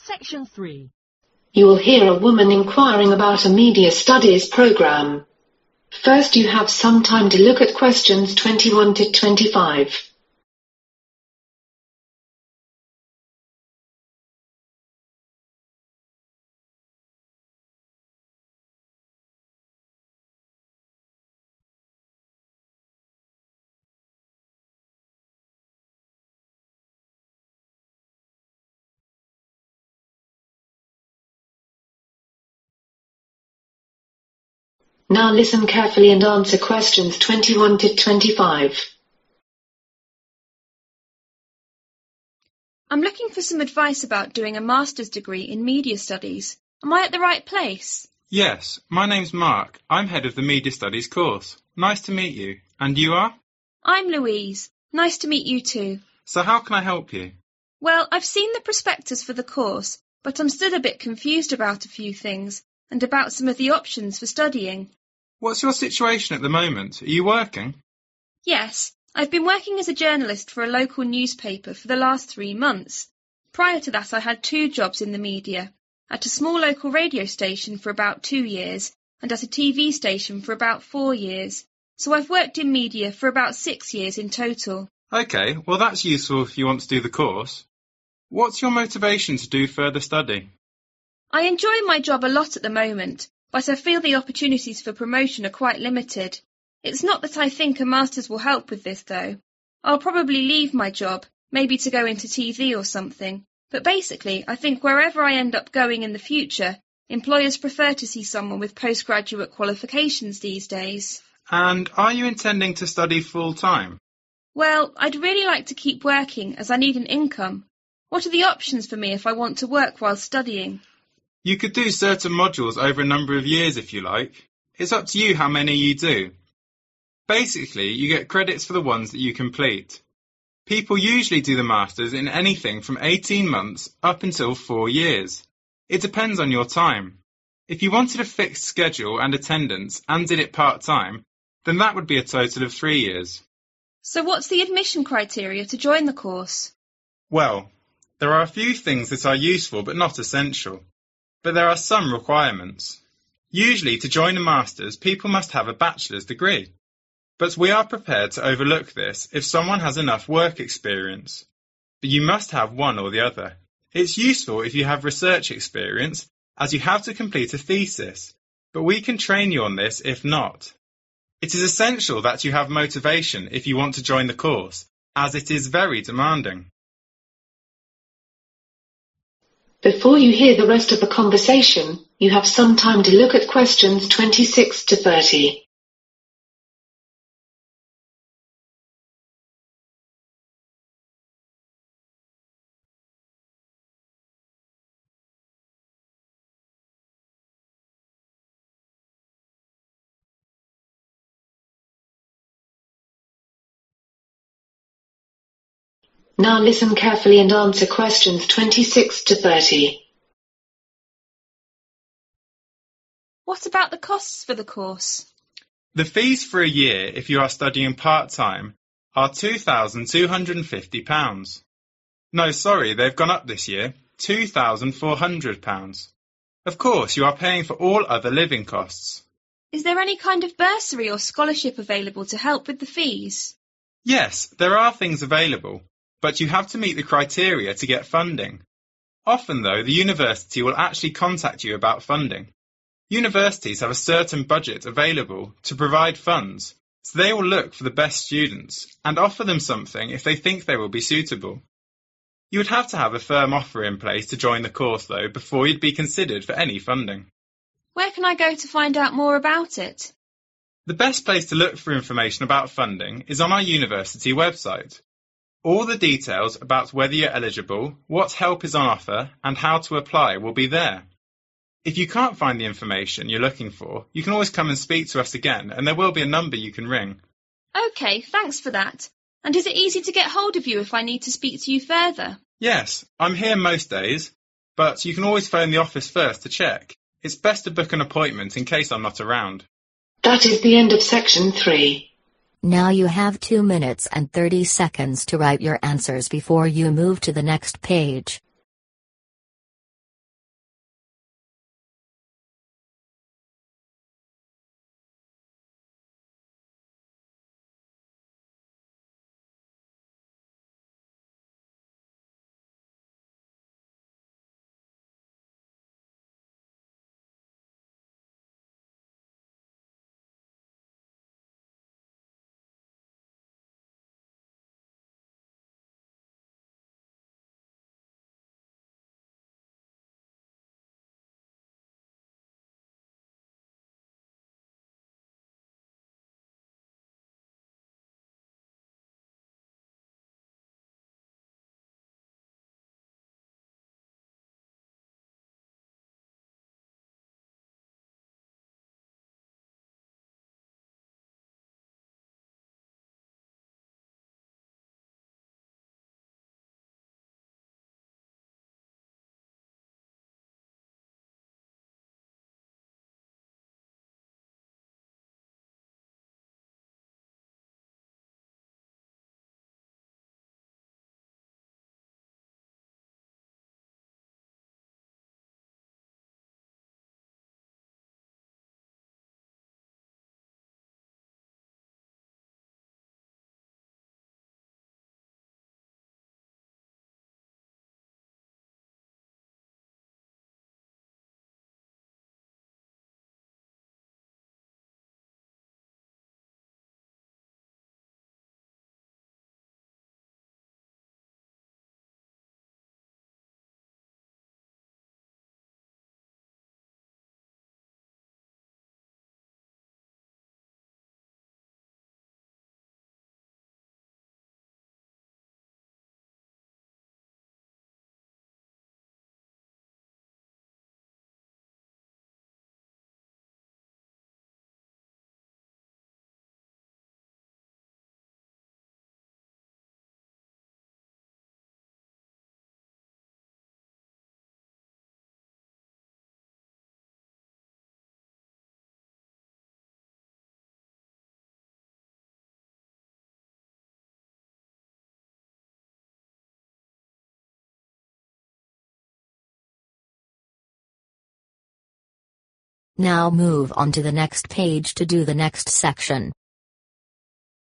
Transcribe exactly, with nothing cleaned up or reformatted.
Section three. You will hear a woman inquiring about a media studies program. First, you have some time to look at questions twenty-one to twenty-five. Now listen carefully and answer questions twenty-one to twenty-five. I'm looking for some advice about doing a master's degree in media studies. Am I at the right place? Yes, my name's Mark. I'm head of the Media Studies course. Nice to meet you. And you are? I'm Louise. Nice to meet you too. So how can I help you? Well, I've seen the prospectus for the course, but I'm still a bit confused about a few things and about some of the options for studying. What's your situation at the moment? Are you working? Yes, I've been working as a journalist for a local newspaper for the last three months. Prior to that, I had two jobs in the media, at a small local radio station for about two years and at a T V station for about four years. So I've worked in media for about six years in total. OK, well that's useful if you want to do the course. What's your motivation to do further study? I enjoy my job a lot at the moment, but I feel the opportunities for promotion are quite limited. It's not that I think a master's will help with this, though. I'll probably leave my job, maybe to go into T V or something. But basically, I think wherever I end up going in the future, employers prefer to see someone with postgraduate qualifications these days. And are you intending to study full-time? Well, I'd really like to keep working as I need an income. What are the options for me if I want to work while studying? You could do certain modules over a number of years if you like. It's up to you how many you do. Basically, you get credits for the ones that you complete. People usually do the Masters in anything from eighteen months up until four years. It depends on your time. If you wanted a fixed schedule and attendance and did it part-time, then that would be a total of three years. So what's the admission criteria to join the course? Well, there are a few things that are useful but not essential. But there are some requirements. Usually, to join a Masters, people must have a bachelor's degree. But we are prepared to overlook this if someone has enough work experience. But you must have one or the other. It's useful if you have research experience, as you have to complete a thesis, but we can train you on this if not. It is essential that you have motivation if you want to join the course, as it is very demanding. Before you hear the rest of the conversation, you have some time to look at questions twenty-six to thirty. Now listen carefully and answer questions twenty-six to thirty. What about the costs for the course? The fees for a year, if you are studying part-time, are two thousand two hundred and fifty pounds. No, sorry, they've gone up this year, two thousand four hundred pounds. Of course, you are paying for all other living costs. Is there any kind of bursary or scholarship available to help with the fees? Yes, there are things available, but you have to meet the criteria to get funding. Often, though, the university will actually contact you about funding. Universities have a certain budget available to provide funds, so they will look for the best students and offer them something if they think they will be suitable. You would have to have a firm offer in place to join the course, though, before you'd be considered for any funding. Where can I go to find out more about it? The best place to look for information about funding is on our university website. All the details about whether you're eligible, what help is on offer, and how to apply will be there. If you can't find the information you're looking for, you can always come and speak to us again, and there will be a number you can ring. OK, thanks for that. And is it easy to get hold of you if I need to speak to you further? Yes, I'm here most days, but you can always phone the office first to check. It's best to book an appointment in case I'm not around. That is the end of section three. Now you have two minutes and thirty seconds to write your answers before you move to the next page. Now move on to the next page to do the next section.